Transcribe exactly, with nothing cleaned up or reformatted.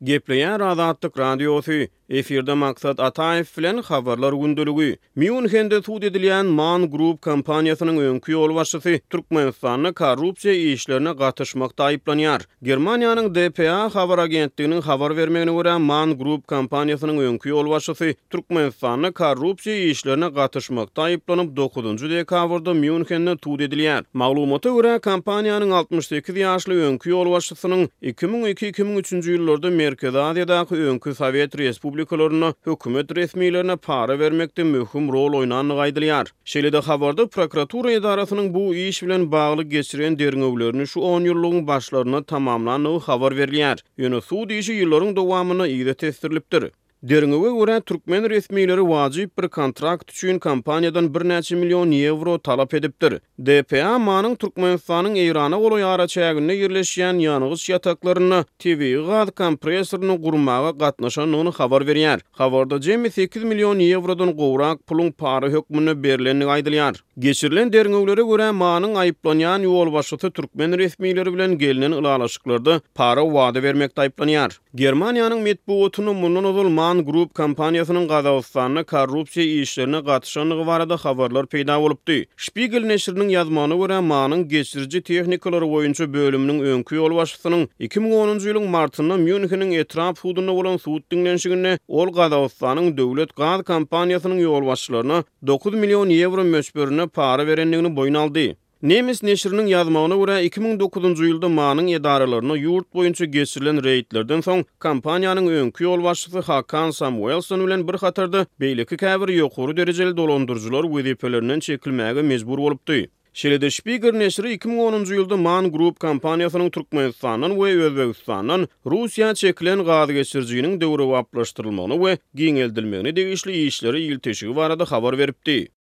Gepleýär Azatlyk radiosu, efirde maksat Ataev bilen habarlar gündölügi. Münhende tuud edilýän Man Group kompaniýasynyň öňkü ýol başçysy Türkmenistanyň korrupsiýa işlerine gatyşmakda aýplanýar. Germaniýanyň D P A habar agentliginiň habar bermegine görä Man Group kompaniýasynyň öňkü ýol başçysy Türkmenistanyň korrupsiýa işlerine gatyşmakda aýplanyp dokuzunçy dekabrda Münhende tuud edilýär. Maglumata görä kompaniýanyň altmış sekiz ýaşly öňkü ýol başçysynyň iki ming iki iki ming üçünçü ýyllarda Merkezi Aziýadaky öňkü Sowet respublikalaryna hökümet resmiýetlerine para vermekde möhüm rol oýnanyny aýdylýar. Şeýle-de habarda prokuratura edarasynyň bu iş bilen bagly geçiren derňewlerini şu on ýyllygyň başlaryna tamamlanyny habar berilýär. Ýöne suud işi ýyllaryň dowamyna ýygy testirlipdir. Derňewe görä türkmen resmiýetleri wajyp bir kontrakt üçin kompaniýadan bir näçe million euro talap edipdir. D P A manyň Türkmenistanyň Eýrana goly ýaraçägine ýerleşýän ýanygyç ýataklaryny T V gaz kompresoryny gurmaga gatnaşanyny habar berýär. Habarda jemi sekiz million eurodan gowrak pulun para hökmüne berileni aýdylýar. Geçirilen derňewlere görä manyň aýplanýan ýol başçysy türkmen resmiýetleri bilen gelinen ılalaşyklarda para wada bermekde aýplanýar. Germaniýanyň medeniýetini mundan ozal Man Group kompaniýasynyň Gazagystanyna korrupsiýa işlerine gatyşanyny barada habarlar peýda bolupdy. Spiegel neşriniň ýazmagyna görä manyň geçirji tehnikalary boýunça bölüminiň öňkü ýol başçysynyň iki ming onunçy ýylyň martynda Münheniň etrap suwdyna bolan suwd diňlenşigine ol Gazagystanyň döwlet gaz kompaniýasynyň ýol başçylaryna dokuz million euro möçberine para berenligini boýun aldy. Nemis neşriniň ýazmagyna görä iki ming dokuzunçy ýylda manyň edaralaryna ýurt boýunça geçirilen reýtlerden soň kompaniýanyň öňkü ýol başçysy Hakan Samuelson bilen bir hatarda beýleki käbir ýokary derejeli dolandyrjylar wezifelerinden çekilmäge mejbur bolupdy. Şeýle-de Spiegel neşri iki ming onunçy ýylda Man Group kompaniýasynyň Türkmenistanyň we Özbegistanyň Russiýa çekilen gaz geçirjiginiň döwre waplaşdyrylmagyny we giňeldilmegine degişli işleri ýyltyşygy barada habar beripdi.